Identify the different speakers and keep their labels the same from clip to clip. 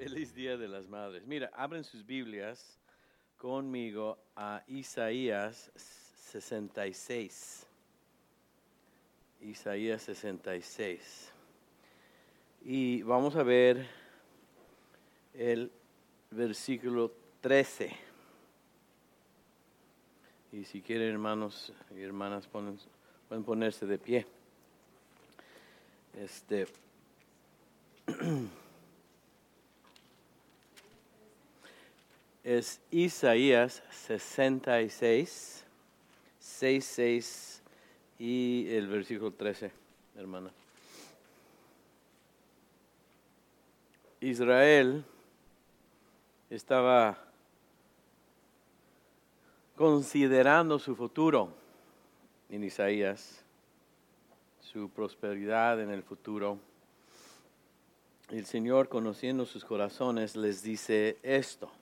Speaker 1: Feliz Día de las Madres. Mira, abren sus Biblias conmigo a Isaías 66. Isaías 66. Y vamos a ver el versículo 13. Y si quieren, hermanos y hermanas, pueden ponerse de pie. Es Isaías 66, 6 y el versículo 13, hermana. Israel estaba considerando su futuro en Isaías, su prosperidad en el futuro. El Señor, conociendo sus corazones, les dice esto: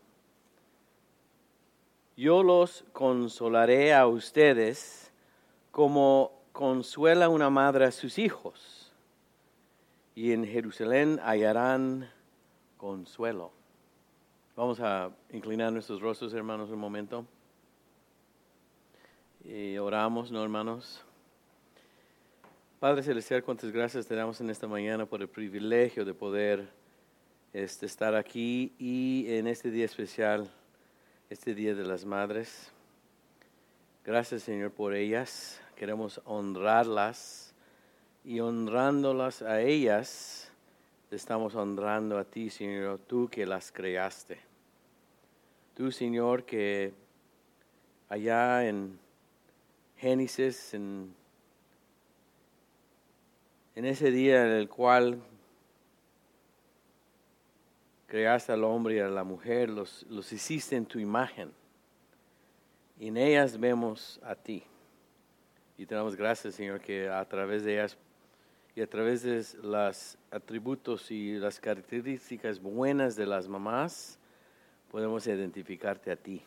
Speaker 1: yo los consolaré a ustedes como consuela una madre a sus hijos, y en Jerusalén hallarán consuelo. Vamos a inclinar nuestros rostros, hermanos, un momento. Y oramos, ¿no, hermanos? Padre Celestial, cuántas gracias te damos en esta mañana por el privilegio de poder estar aquí y en este día especial, este Día de las Madres. Gracias, Señor, por ellas. Queremos honrarlas y honrándolas a ellas, te estamos honrando a ti, Señor, tú que las creaste. Tú, Señor, que allá en Génesis, en ese día en el cual creaste al hombre y a la mujer, los hiciste en tu imagen. Y en ellas vemos a ti. Y te damos gracias, Señor, que a través de ellas y a través de los atributos y las características buenas de las mamás, podemos identificarte a ti.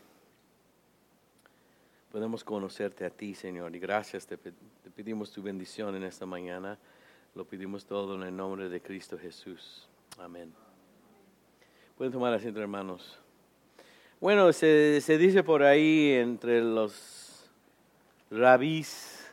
Speaker 1: Podemos conocerte a ti, Señor. Y gracias, te pedimos tu bendición en esta mañana. Lo pedimos todo en el nombre de Cristo Jesús. Amén. Pueden tomar asiento, hermanos. Bueno, se dice por ahí entre los rabís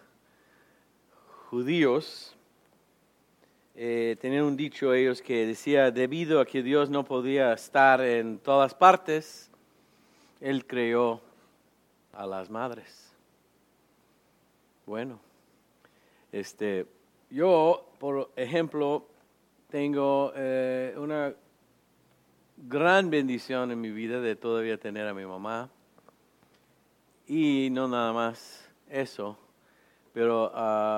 Speaker 1: judíos, tenían un dicho ellos que decía, debido a que Dios no podía estar en todas partes, Él creó a las madres. Bueno, yo, por ejemplo, tengo una gran bendición en mi vida de todavía tener a mi mamá. Y no nada más eso, pero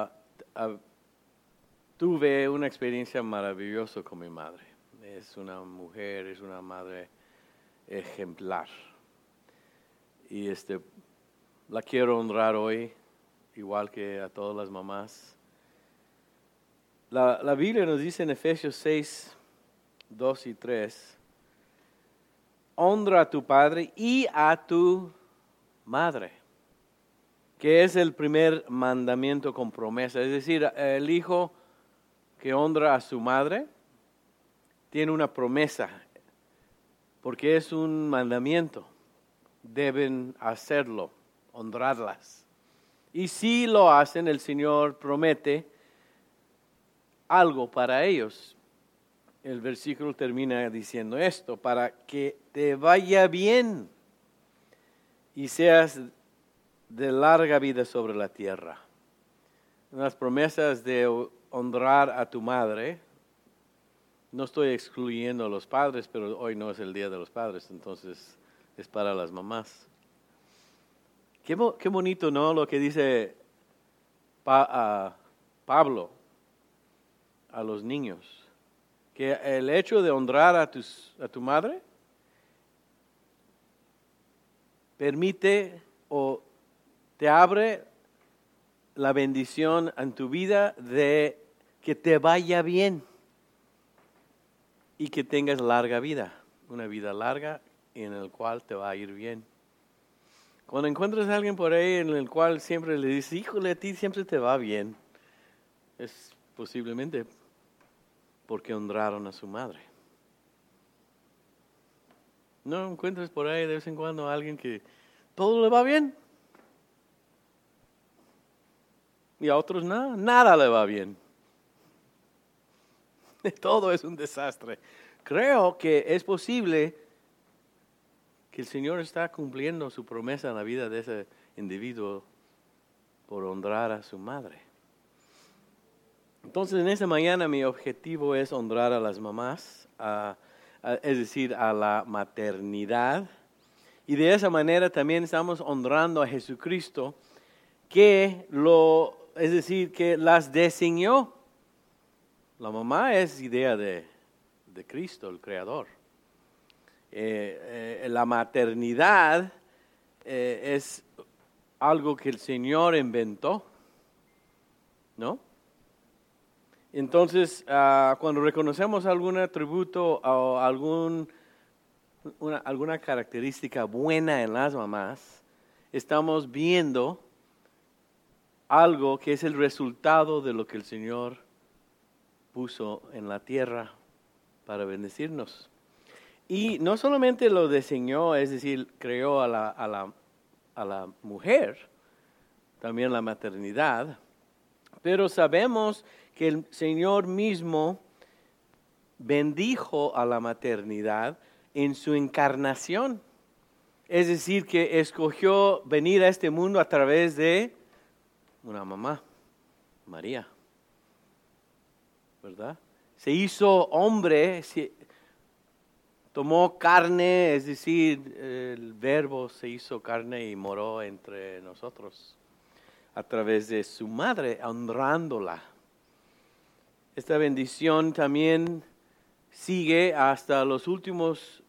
Speaker 1: tuve una experiencia maravillosa con mi madre. Es una mujer, es una madre ejemplar. Y la quiero honrar hoy, igual que a todas las mamás. La Biblia nos dice en Efesios 6, 2 y 3, honra a tu padre y a tu madre, que es el primer mandamiento con promesa. Es decir, el hijo que honra a su madre tiene una promesa, porque es un mandamiento. Deben hacerlo, honrarlas. Y si lo hacen, el Señor promete algo para ellos. El versículo termina diciendo esto: para que te vaya bien y seas de larga vida sobre la tierra. Las promesas de honrar a tu madre, no estoy excluyendo a los padres, pero hoy no es el Día de los Padres, entonces es para las mamás. Qué bonito, ¿no? Lo que dice Pablo a los niños, que el hecho de honrar a tu madre permite o te abre la bendición en tu vida de que te vaya bien y que tengas larga vida, una vida larga en la cual te va a ir bien. Cuando encuentras a alguien por ahí en el cual siempre le dices, híjole, a ti siempre te va bien, es posiblemente porque honraron a su madre. ¿No encuentras por ahí de vez en cuando a alguien que todo le va bien? Y a otros nada, nada le va bien. Todo es un desastre. Creo que es posible que el Señor está cumpliendo su promesa en la vida de ese individuo por honrar a su madre. Entonces, en esta mañana mi objetivo es honrar a las mamás, es decir, a la maternidad. Y de esa manera también estamos honrando a Jesucristo, que las diseñó. La mamá es idea de Cristo, el Creador. La maternidad es algo que el Señor inventó, ¿no? Entonces, cuando reconocemos algún atributo o alguna característica buena en las mamás, estamos viendo algo que es el resultado de lo que el Señor puso en la tierra para bendecirnos. Y no solamente lo diseñó, es decir, creó a la mujer, también la maternidad, pero sabemos que el Señor mismo bendijo a la maternidad en su encarnación. Es decir, que escogió venir a este mundo a través de una mamá, María, ¿verdad? Se hizo hombre, tomó carne, es decir, el Verbo se hizo carne y moró entre nosotros a través de su madre, honrándola. Esta bendición también sigue hasta las últimas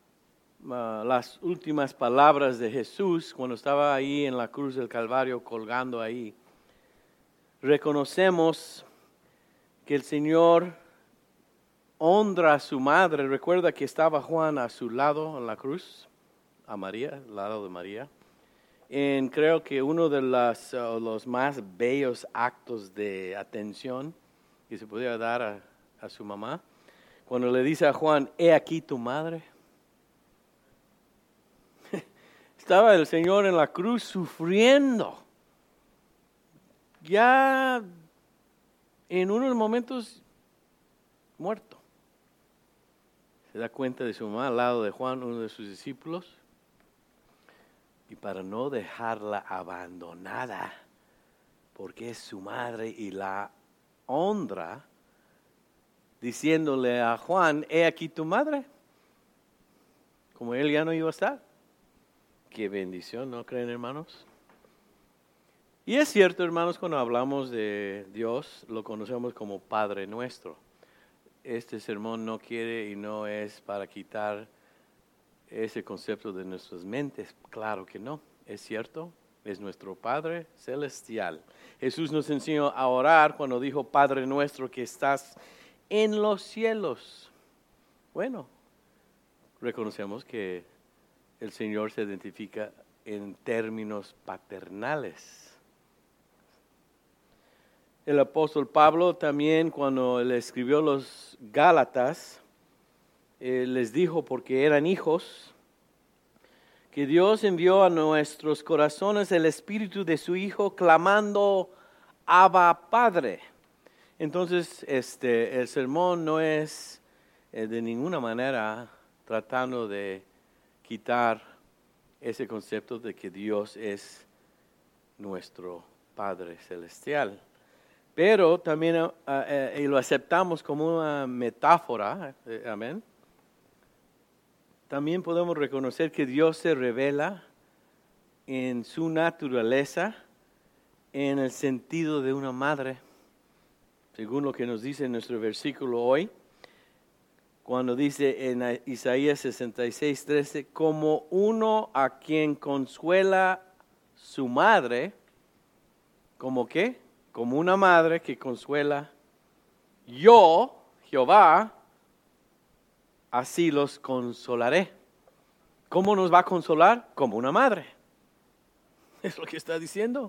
Speaker 1: palabras de Jesús cuando estaba ahí en la cruz del Calvario colgando ahí. Reconocemos que el Señor honra a su madre. Recuerda que estaba Juan a su lado en la cruz, a María, al lado de María. Creo que uno de los más bellos actos de atención que se podía dar a su mamá, cuando le dice a Juan, he aquí tu madre. Estaba el Señor en la cruz sufriendo. Ya en unos momentos muerto. Se da cuenta de su mamá al lado de Juan, uno de sus discípulos. Y para no dejarla abandonada, porque es su madre y la honra, diciéndole a Juan, he aquí tu madre, como él ya no iba a estar. Qué bendición, ¿no creen, hermanos? Y es cierto, hermanos, cuando hablamos de Dios, lo conocemos como Padre Nuestro. Este sermón no quiere y no es para quitar ese concepto de nuestras mentes. Claro que no, es cierto, es nuestro Padre Celestial. Jesús nos enseñó a orar cuando dijo, Padre Nuestro que estás en los cielos. Bueno, reconocemos que el Señor se identifica en términos paternales. El apóstol Pablo también, cuando le escribió los Gálatas, les dijo, porque eran hijos, que Dios envió a nuestros corazones el espíritu de su Hijo, clamando, Abba, Padre. Entonces, el sermón no es de ninguna manera tratando de quitar ese concepto de que Dios es nuestro Padre Celestial. Pero también y lo aceptamos como una metáfora, amén. También podemos reconocer que Dios se revela en su naturaleza en el sentido de una madre, según lo que nos dice en nuestro versículo hoy, cuando dice en Isaías 66:13, como uno a quien consuela su madre, ¿como qué? Como una madre que consuela, yo, Jehová, así los consolaré. ¿Cómo nos va a consolar? Como una madre. Es lo que está diciendo.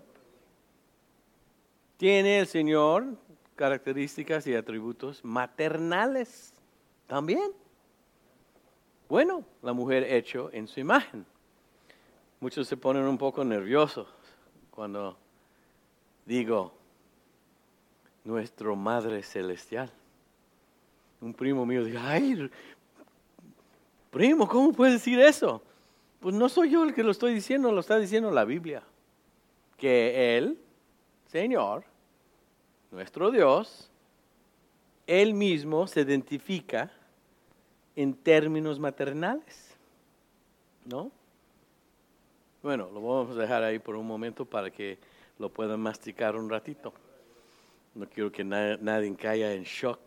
Speaker 1: Tiene el Señor características y atributos maternales también. Bueno, la mujer hecho en su imagen. Muchos se ponen un poco nerviosos cuando digo, nuestra Madre Celestial. Un primo mío dice, ay, primo, ¿cómo puedes decir eso? Pues no soy yo el que lo estoy diciendo, lo está diciendo la Biblia. Que Él, Señor, nuestro Dios, Él mismo se identifica en términos maternales, ¿no? Bueno, lo vamos a dejar ahí por un momento para que lo puedan masticar un ratito. No quiero que nadie caiga en shock.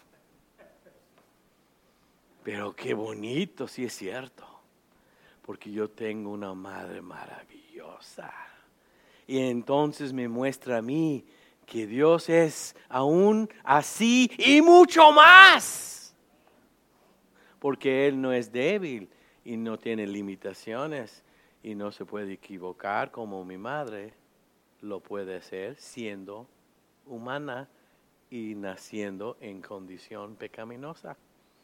Speaker 1: Pero qué bonito, sí es cierto. Porque yo tengo una madre maravillosa. Y entonces me muestra a mí que Dios es aún así y mucho más. Porque Él no es débil y no tiene limitaciones y no se puede equivocar como mi madre lo puede hacer siendo humana y naciendo en condición pecaminosa.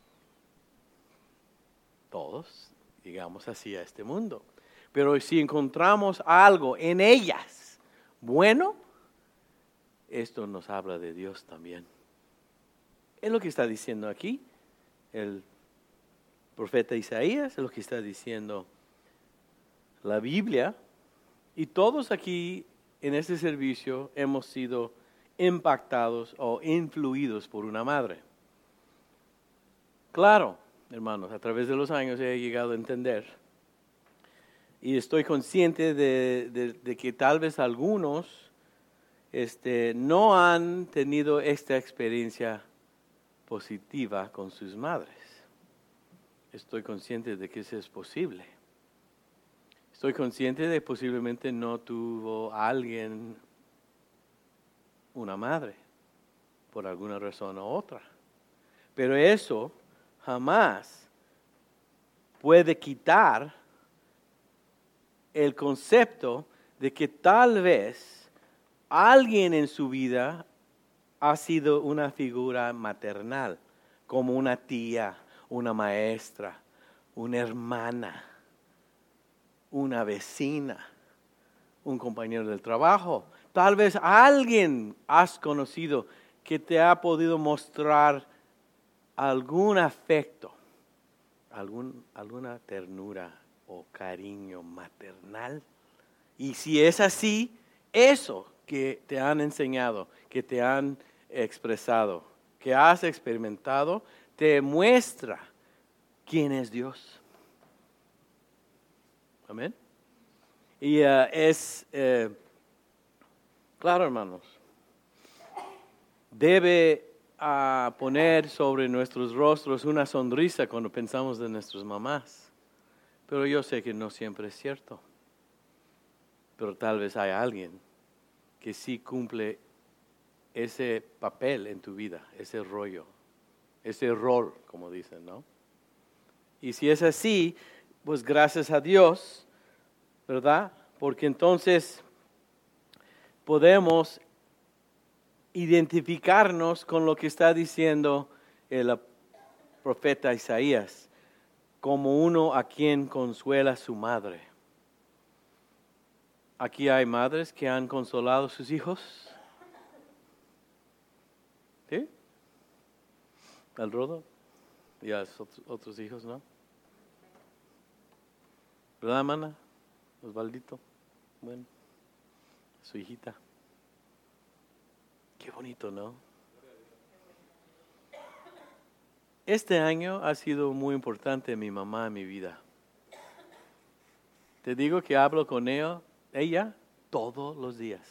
Speaker 1: Todos llegamos así a este mundo. Pero si encontramos algo en ellas bueno, esto nos habla de Dios también. Es lo que está diciendo aquí el profeta Isaías, es lo que está diciendo la Biblia. Y todos aquí en este servicio hemos sido impactados o influidos por una madre. Claro, hermanos, a través de los años he llegado a entender y estoy consciente de que tal vez algunos no han tenido esta experiencia positiva con sus madres. Estoy consciente de que eso es posible. Estoy consciente de que posiblemente no tuvo alguien una madre por alguna razón u otra. Pero eso jamás puede quitar el concepto de que tal vez alguien en su vida ha sido una figura maternal, como una tía, una maestra, una hermana, una vecina, un compañero del trabajo. Tal vez alguien has conocido que te ha podido mostrar algún afecto, alguna ternura o cariño maternal. Y si es así, eso que te han enseñado, que te han expresado, que has experimentado, te muestra quién es Dios. Amén. Y claro, hermanos, debe poner sobre nuestros rostros una sonrisa cuando pensamos de nuestras mamás. Pero yo sé que no siempre es cierto. Pero tal vez hay alguien que sí cumple ese papel en tu vida, ese rollo, ese rol, como dicen, ¿no? Y si es así, pues gracias a Dios, ¿verdad? Porque entonces podemos identificarnos con lo que está diciendo el profeta Isaías, como uno a quien consuela su madre. Aquí hay madres que han consolado a sus hijos. ¿Sí? ¿Al rodo? Y a otros hijos, ¿no? ¿Verdad, hermana? Osvaldito. Bueno, su hijita. Qué bonito, ¿no? Este año ha sido muy importante mi mamá en mi vida. Te digo que hablo con ella todos los días.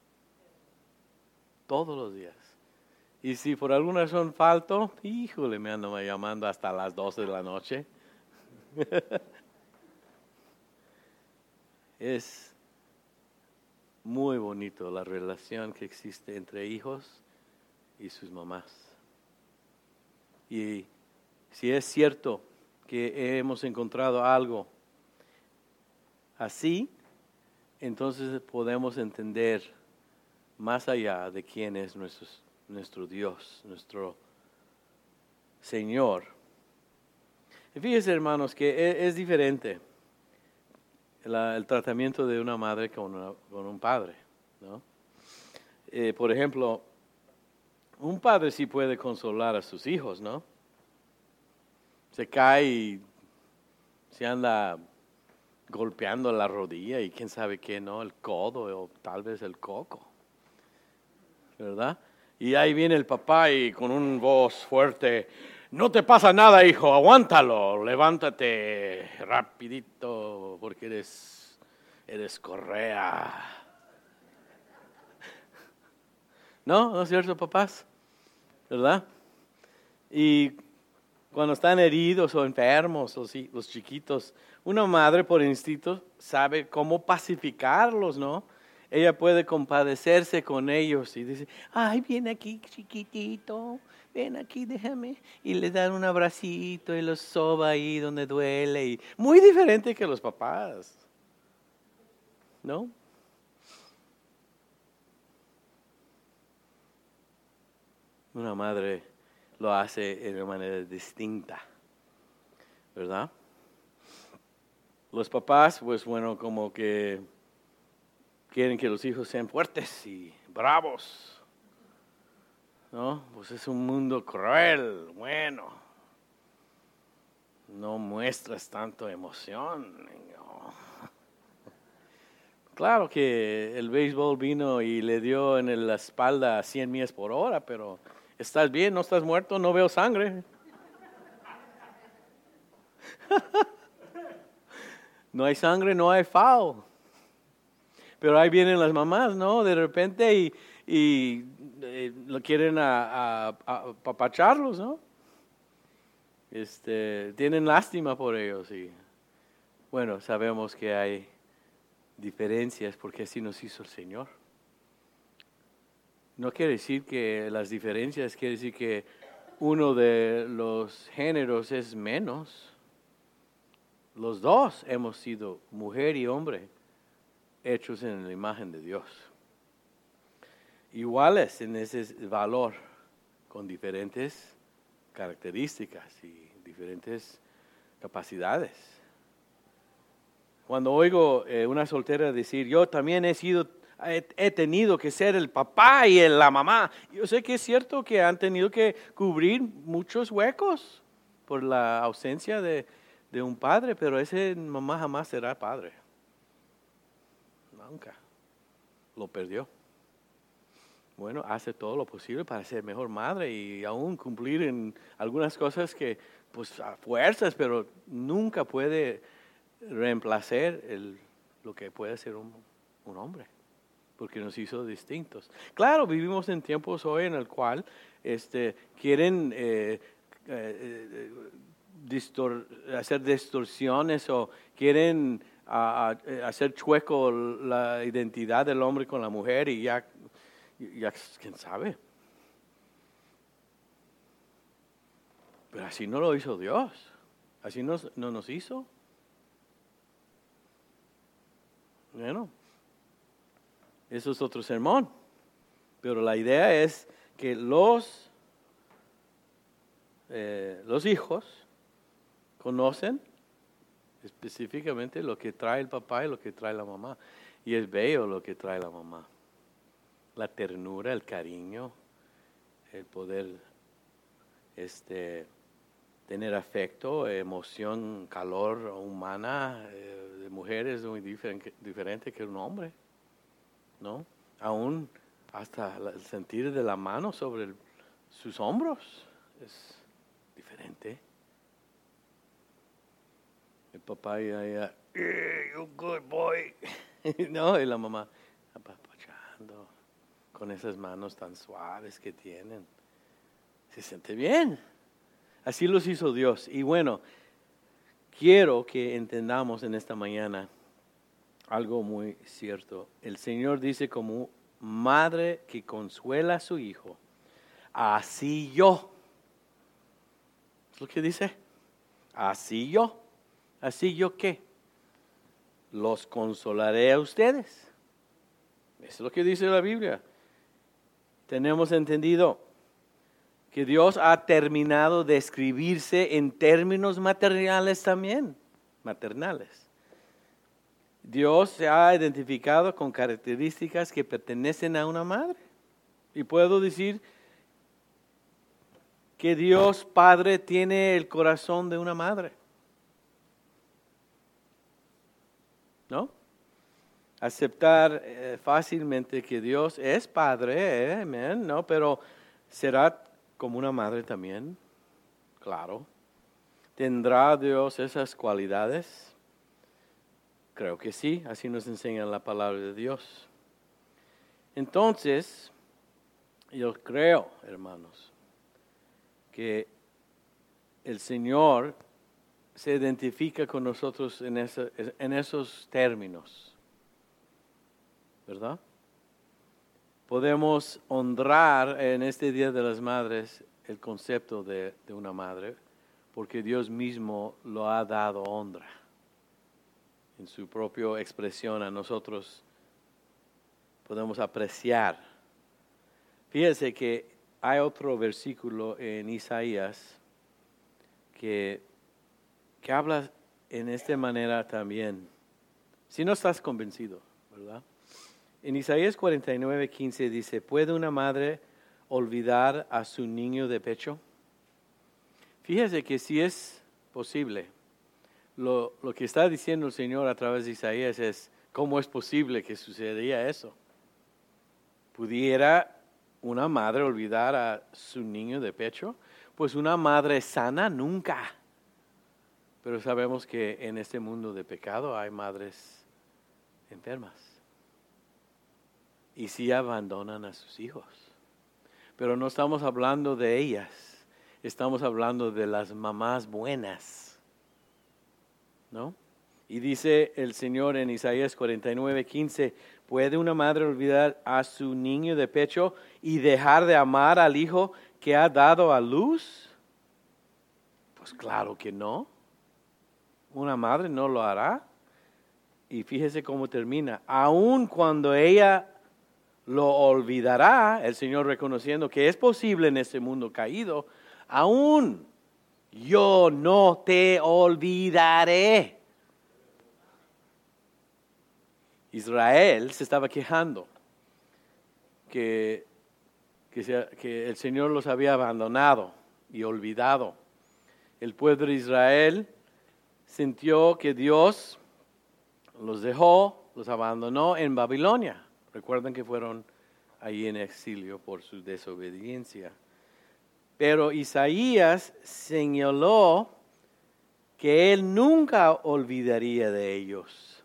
Speaker 1: Todos los días. Y si por alguna razón falto, híjole, me ando llamando hasta las 12 de la noche. Es muy bonito la relación que existe entre hijos y sus mamás. Y si es cierto que hemos encontrado algo así, entonces podemos entender más allá de quién es nuestro Dios, nuestro Señor. Y fíjense, hermanos, que es diferente el tratamiento de una madre con un padre, ¿no? Por ejemplo, un padre sí puede consolar a sus hijos, ¿no? Se cae y se anda golpeando la rodilla y quién sabe qué, ¿no? El codo o tal vez el coco, ¿verdad? Y ahí viene el papá y con una voz fuerte, no te pasa nada, hijo, aguántalo, levántate rapidito porque eres correa. ¿No? ¿No es cierto, papás? ¿Verdad? Y cuando están heridos o enfermos, los chiquitos, una madre por instinto sabe cómo pacificarlos, ¿no? Ella puede compadecerse con ellos y dice, ay, ven aquí, chiquitito, ven aquí, déjame. Y le dan un abracito y los soba ahí donde duele. Y muy diferente que los papás, ¿no? Una madre lo hace de una manera distinta, ¿verdad? Los papás, pues bueno, como que quieren que los hijos sean fuertes y bravos, ¿no? Pues es un mundo cruel, bueno, no muestras tanto emoción, niño. Claro que el béisbol vino y le dio en la espalda 100 millas por hora, pero ¿estás bien? ¿No estás muerto? No veo sangre. No hay sangre, no hay foul. Pero ahí vienen las mamás, ¿no? De repente y lo quieren apapacharlos, ¿no? Tienen lástima por ellos y bueno, sabemos que hay diferencias porque así nos hizo el Señor. No quiere decir que las diferencias, quiere decir que uno de los géneros es menos. Los dos hemos sido mujer y hombre, hechos en la imagen de Dios. Iguales en ese valor, con diferentes características y diferentes capacidades. Cuando oigo una soltera decir, yo también he tenido que ser el papá y la mamá, yo sé que es cierto que han tenido que cubrir muchos huecos por la ausencia de un padre, pero ese mamá jamás será padre. Nunca. Lo perdió. Bueno, hace todo lo posible para ser mejor madre y aún cumplir en algunas cosas que, pues, a fuerzas, pero nunca puede reemplazar lo que puede ser un hombre, porque nos hizo distintos. Claro, vivimos en tiempos hoy en el cual quieren hacer distorsiones o quieren hacer chueco la identidad del hombre con la mujer y ya quién sabe. Pero así no lo hizo Dios. Así no nos hizo. Bueno, eso es otro sermón. Pero la idea es que los hijos conocen específicamente lo que trae el papá y lo que trae la mamá. Y es bello lo que trae la mamá. La ternura, el cariño, el poder tener afecto, emoción, calor humana de mujer es muy diferente que un hombre, ¿no? Aún hasta el sentir de la mano sobre sus hombros es diferente. El papá ya, you good boy, no, y la mamá apapachando con esas manos tan suaves que tienen. Se siente bien. Así los hizo Dios. Y bueno, quiero que entendamos en esta mañana algo muy cierto. El Señor dice como madre que consuela a su hijo, así yo. ¿Es lo que dice? Así yo. ¿Así yo qué? Los consolaré a ustedes. Eso es lo que dice la Biblia. Tenemos entendido. que Dios ha terminado de escribirse en términos materiales también, maternales. Dios se ha identificado con características que pertenecen a una madre. Y puedo decir que Dios Padre tiene el corazón de una madre. ¿No? Aceptar fácilmente que Dios es Padre, amén, ¿no? Pero será como una madre también, claro. ¿Tendrá Dios esas cualidades? Creo que sí, así nos enseña la palabra de Dios. Entonces, yo creo, hermanos, que el Señor se identifica con nosotros en esos términos, ¿verdad? Podemos honrar en este Día de las Madres el concepto de una madre, porque Dios mismo lo ha dado honra en su propia expresión a nosotros. Podemos apreciar. Fíjense que hay otro versículo en Isaías que habla en esta manera también. Si no estás convencido, ¿verdad? En Isaías 49:15 dice, ¿puede una madre olvidar a su niño de pecho? Fíjese que si es posible, lo que está diciendo el Señor a través de Isaías es, ¿cómo es posible que sucedería eso? ¿Pudiera una madre olvidar a su niño de pecho? Pues una madre sana nunca. Pero sabemos que en este mundo de pecado hay madres enfermas. Y sí abandonan a sus hijos. Pero no estamos hablando de ellas. Estamos hablando de las mamás buenas. ¿No? Y dice el Señor en Isaías 49:15, ¿puede una madre olvidar a su niño de pecho y dejar de amar al hijo que ha dado a luz? Pues claro que no. Una madre no lo hará. Y fíjese cómo termina. Aun cuando ella lo olvidará, el Señor reconociendo que es posible en este mundo caído, aún yo no te olvidaré. Israel se estaba quejando que el Señor los había abandonado y olvidado. El pueblo de Israel sintió que Dios los dejó, los abandonó en Babilonia. Recuerden que fueron ahí en exilio por su desobediencia. Pero Isaías señaló que él nunca olvidaría de ellos.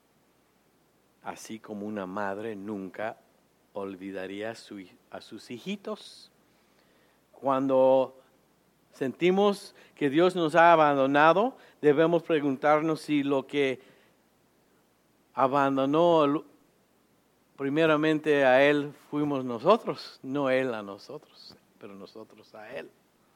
Speaker 1: Así como una madre nunca olvidaría a sus hijitos. Cuando sentimos que Dios nos ha abandonado, debemos preguntarnos si lo que abandonó primeramente a Él fuimos nosotros, no Él a nosotros, pero nosotros a Él.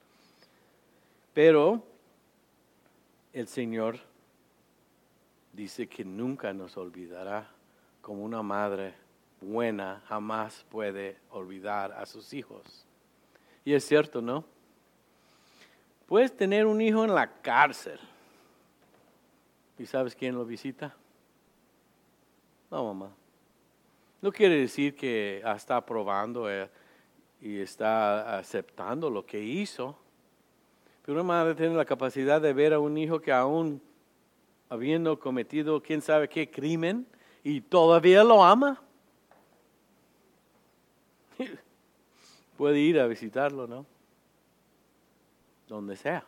Speaker 1: Pero el Señor dice que nunca nos olvidará, como una madre buena jamás puede olvidar a sus hijos. Y es cierto, ¿no? Puedes tener un hijo en la cárcel. ¿Y sabes quién lo visita? No, mamá. No quiere decir que está aprobando y está aceptando lo que hizo. Pero una madre tiene la capacidad de ver a un hijo que aún habiendo cometido quién sabe qué crimen y todavía lo ama. Puede ir a visitarlo, ¿no? Donde sea.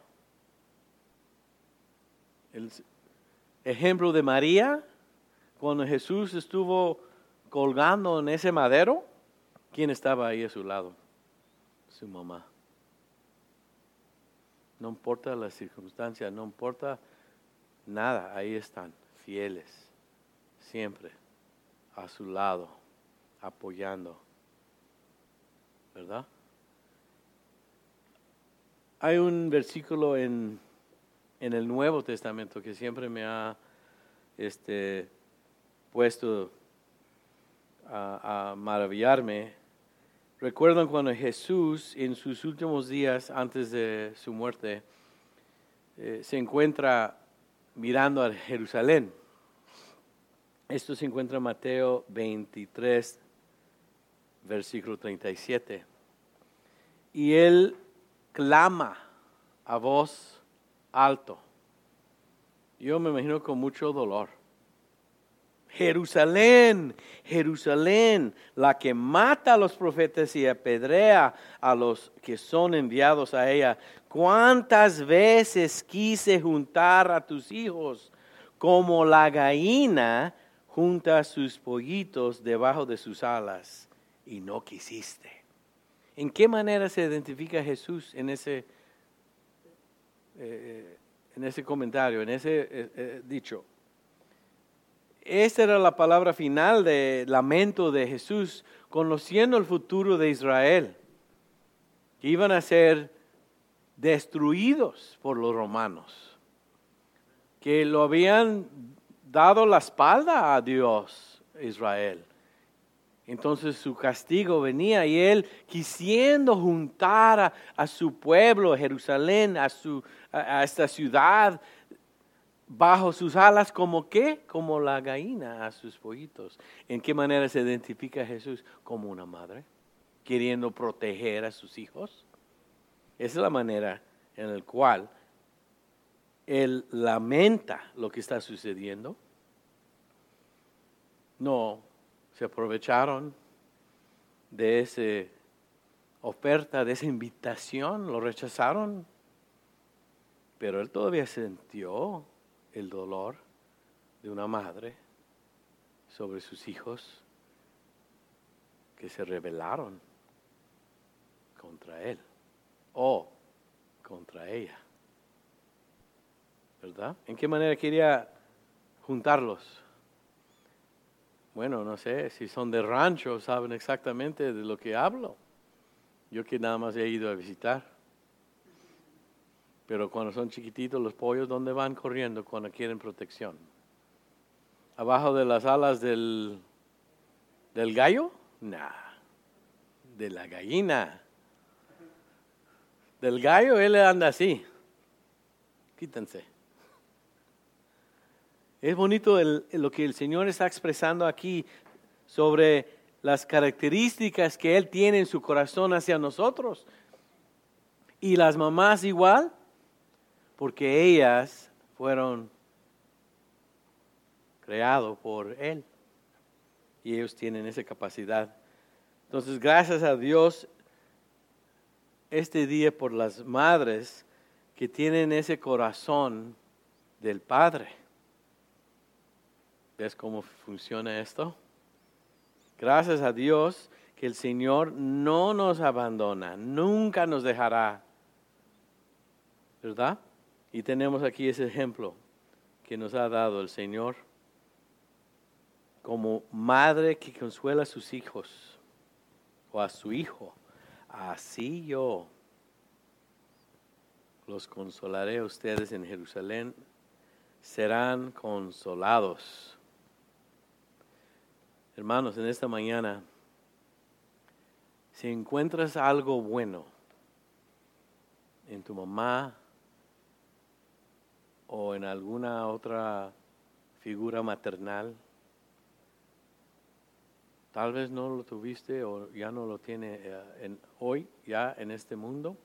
Speaker 1: El ejemplo de María, cuando Jesús estuvo colgando en ese madero, ¿quién estaba ahí a su lado? Su mamá. No importa la circunstancia, no importa nada, ahí están, fieles, siempre a su lado, apoyando, ¿verdad? Hay un versículo en el Nuevo Testamento que siempre me ha puesto a maravillarme, Recuerdan cuando Jesús en sus últimos días antes de su muerte se encuentra mirando a Jerusalén. Esto se encuentra en Mateo 23, versículo 37. Y él clama a voz alto. Yo me imagino con mucho dolor. Jerusalén, Jerusalén, la que mata a los profetas y apedrea a los que son enviados a ella. ¿Cuántas veces quise juntar a tus hijos como la gallina junta sus pollitos debajo de sus alas y no quisiste? ¿En qué manera se identifica Jesús en ese comentario, en ese dicho? Esta era la palabra final de lamento de Jesús, conociendo el futuro de Israel, que iban a ser destruidos por los romanos, que lo habían dado la espalda a Dios, Israel. Entonces su castigo venía y él quisiendo juntar a su pueblo, Jerusalén, a esta ciudad, bajo sus alas, ¿como qué? Como la gallina a sus pollitos. ¿En qué manera se identifica a Jesús? Como una madre, queriendo proteger a sus hijos. Esa es la manera en la cual él lamenta lo que está sucediendo. No se aprovecharon de esa oferta, de esa invitación, lo rechazaron, pero él todavía sintió el dolor de una madre sobre sus hijos que se rebelaron contra él o contra ella. ¿Verdad? ¿En qué manera quería juntarlos? Bueno, no sé, si son de rancho saben exactamente de lo que hablo. Yo que nada más he ido a visitar. Pero cuando son chiquititos los pollos, ¿dónde van corriendo cuando quieren protección? ¿Abajo de las alas del gallo? Nah, de la gallina. Del gallo él anda así. Quítense. Es bonito lo que el Señor está expresando aquí sobre las características que Él tiene en su corazón hacia nosotros. Y las mamás igual, porque ellas fueron creadas por Él. Y ellos tienen esa capacidad. Entonces, gracias a Dios, este día por las madres que tienen ese corazón del Padre. ¿Ves cómo funciona esto? Gracias a Dios que el Señor no nos abandona, nunca nos dejará. ¿Verdad? Y tenemos aquí ese ejemplo que nos ha dado el Señor como madre que consuela a sus hijos o a su hijo. Así yo los consolaré a ustedes en Jerusalén, serán consolados. Hermanos, en esta mañana, si encuentras algo bueno en tu mamá o en alguna otra figura maternal, tal vez no lo tuviste o ya no lo tiene hoy, ya en este mundo,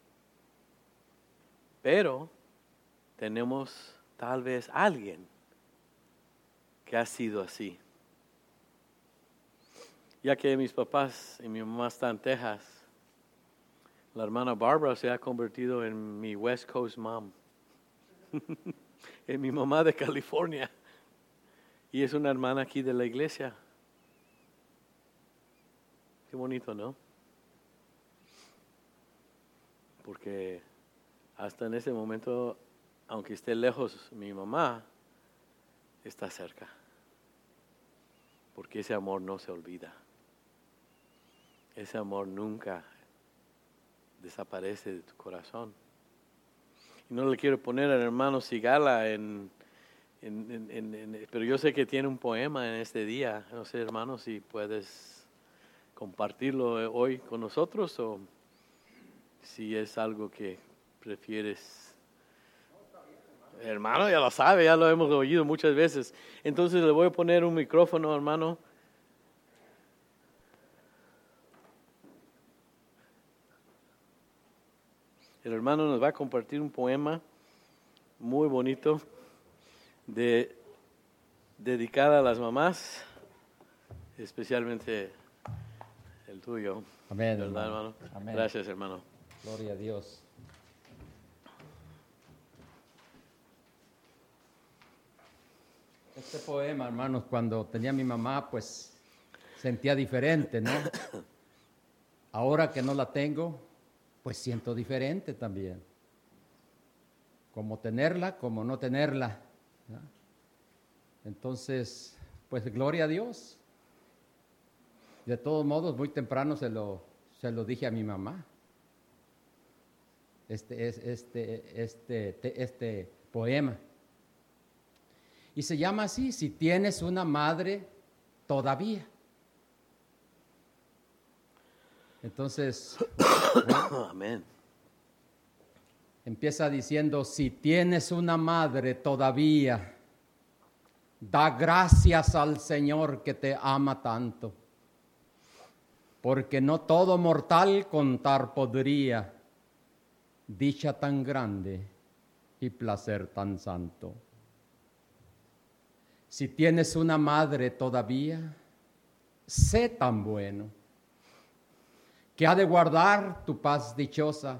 Speaker 1: pero tenemos tal vez alguien que ha sido así. Ya que mis papás y mi mamá están en Texas, la hermana Barbara se ha convertido en mi West Coast mom. Es mi mamá de California. Y es una hermana aquí de la iglesia. Qué bonito, ¿no? Porque hasta en ese momento, aunque esté lejos, mi mamá está cerca. Porque ese amor no se olvida. Ese amor nunca desaparece de tu corazón. Y no le quiero poner al hermano Sigala pero yo sé que tiene un poema en este día. No sé, hermano, si puedes compartirlo hoy con nosotros o si es algo que prefieres. Hermano, ya lo sabe, ya lo hemos oído muchas veces. Entonces le voy a poner un micrófono, hermano. El hermano nos va a compartir un poema muy bonito dedicada a las mamás, especialmente el tuyo.
Speaker 2: Amén,
Speaker 1: ¿Verdad, hermano?
Speaker 2: Amén.
Speaker 1: Gracias, hermano.
Speaker 2: Gloria a Dios. Este poema, hermanos, cuando tenía a mi mamá, pues sentía diferente, ¿no? Ahora que no la tengo, pues siento diferente también. Como tenerla, como no tenerla, ¿no? Entonces, pues gloria a Dios. De todos modos, muy temprano se lo dije a mi mamá. Este poema. Y se llama así: si tienes una madre todavía. Entonces, bueno,
Speaker 1: Amén.
Speaker 2: empieza diciendo: si tienes una madre todavía, da gracias al Señor que te ama tanto, porque no todo mortal contar podría dicha tan grande y placer tan santo. Si tienes una madre todavía, sé tan bueno, que ha de guardar tu paz dichosa,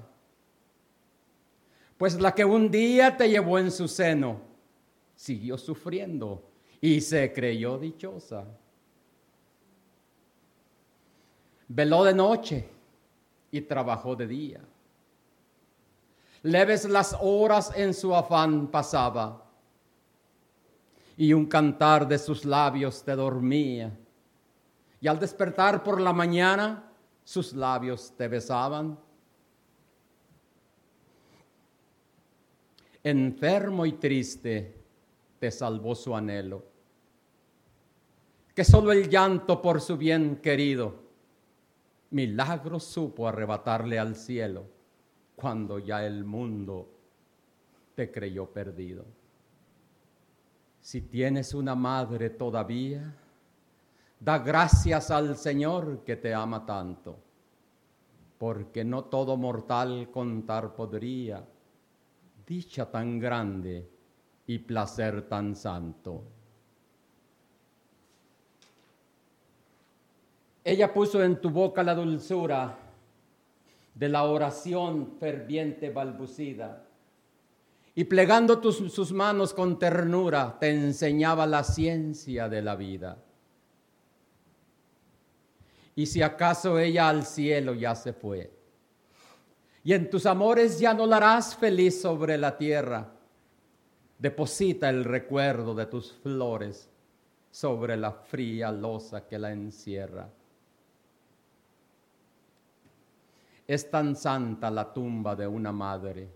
Speaker 2: pues la que un día te llevó en su seno, siguió sufriendo y se creyó dichosa. Veló de noche y trabajó de día. Leves las horas en su afán pasaba, y un cantar de sus labios te dormía, y al despertar por la mañana sus labios te besaban. Enfermo y triste te salvó su anhelo, que solo el llanto por su bien querido milagro supo arrebatarle al cielo, cuando ya el mundo te creyó perdido. Si tienes una madre todavía, da gracias al Señor que te ama tanto, porque no todo mortal contar podría dicha tan grande y placer tan santo. Ella puso en tu boca la dulzura de la oración ferviente balbucida, y plegando sus manos con ternura te enseñaba la ciencia de la vida. Y si acaso ella al cielo ya se fue, y en tus amores ya no la harás feliz sobre la tierra, deposita el recuerdo de tus flores sobre la fría losa que la encierra. Es tan santa la tumba de una madre,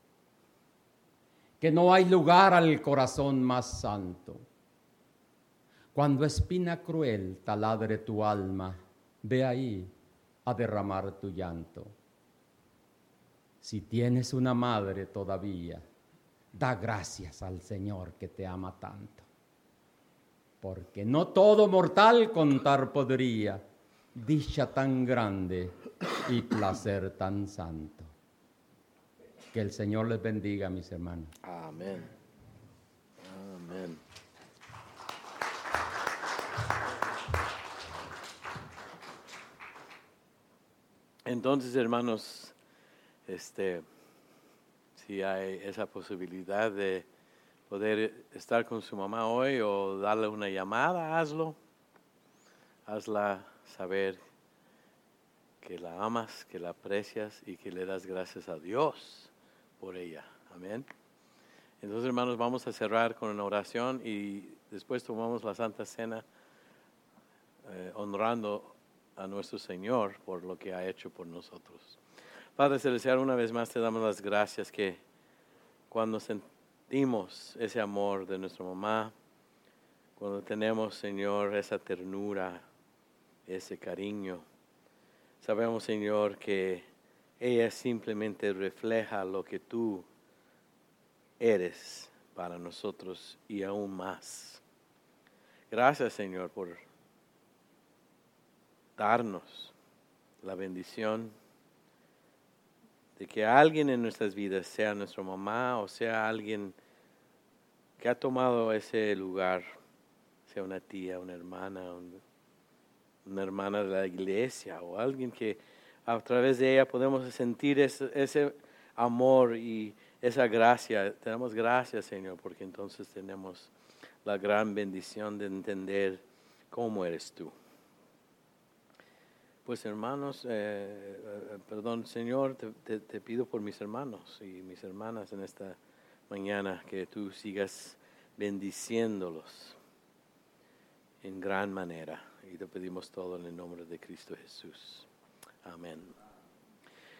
Speaker 2: que no hay lugar al corazón más santo. Cuando espina cruel taladre tu alma, ve ahí a derramar tu llanto. Si tienes una madre todavía, da gracias al Señor que te ama tanto, porque no todo mortal contar podría dicha tan grande y placer tan santo. Que el Señor les bendiga, mis hermanos.
Speaker 1: Amén. Amén. Entonces, hermanos, si hay esa posibilidad de poder estar con su mamá hoy o darle una llamada, hazlo. Hazla saber que la amas, que la aprecias y que le das gracias a Dios por ella. Amén. Entonces, hermanos, vamos a cerrar con una oración y después tomamos la Santa Cena honrando a nuestro Señor por lo que ha hecho por nosotros. Padre Celestial, una vez más te damos las gracias que cuando sentimos ese amor de nuestra mamá, cuando tenemos, Señor, esa ternura, ese cariño, Sabemos, Señor, que ella simplemente refleja lo que tú eres para nosotros y aún más. Gracias, Señor, por darnos la bendición de que alguien en nuestras vidas, sea nuestra mamá o sea alguien que ha tomado ese lugar, sea una tía, una hermana, una hermana de la iglesia o alguien que a través de ella podemos sentir ese amor y esa gracia. Te damos gracias, Señor, porque entonces tenemos la gran bendición de entender cómo eres tú. Pues hermanos, perdón, Señor, te pido por mis hermanos y mis hermanas en esta mañana, que tú sigas bendiciéndolos en gran manera. Y te pedimos todo en el nombre de Cristo Jesús. Amén.